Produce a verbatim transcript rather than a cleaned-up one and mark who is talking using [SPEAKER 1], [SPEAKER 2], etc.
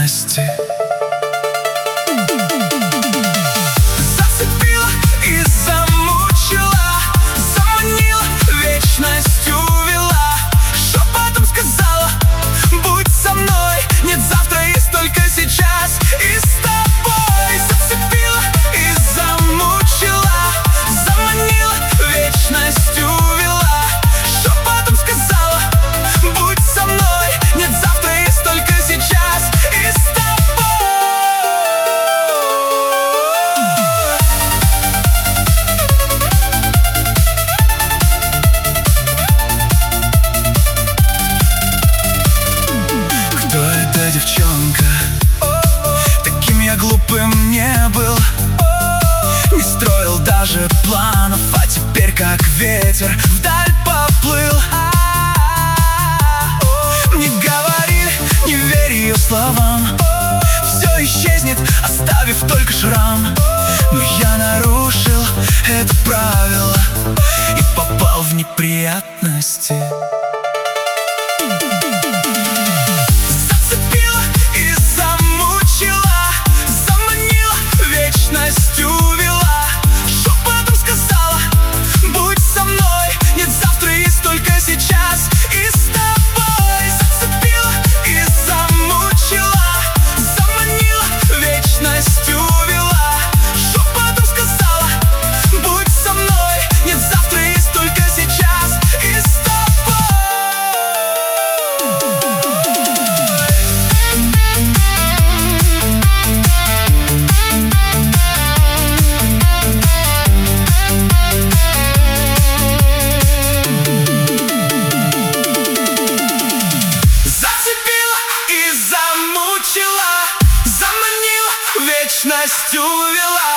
[SPEAKER 1] неприятности. Зацепила и замучила, заманила, вечностью увела. Шепотом сказала: будь со мной, нет завтра, есть только сейчас. И с тобой зацепила и замучила, заманила, вечностью увела. Шепотом сказала: будь со мной, нет завтра, есть только сейчас. И с тобой. Кто эта девчонка? Таким я глупым не был, не строил даже планов, а теперь как ветер вдаль поплыл. Мне говорили, не верь ее словам, все исчезнет, оставив только шрам. Но я нарушил это правило и попал в неприятности. Зацепила и замучила, заманила, вечностью увела. Шепотом сказала: будь со мной, нет завтра, есть только сейчас. И с тобой зацепила и замучила, заманила, вечностью увела. Шепотом сказала: будь со мной, нет завтра, есть только сейчас. И с тобой. Зацепила и замучила, заманила, вечностью увела.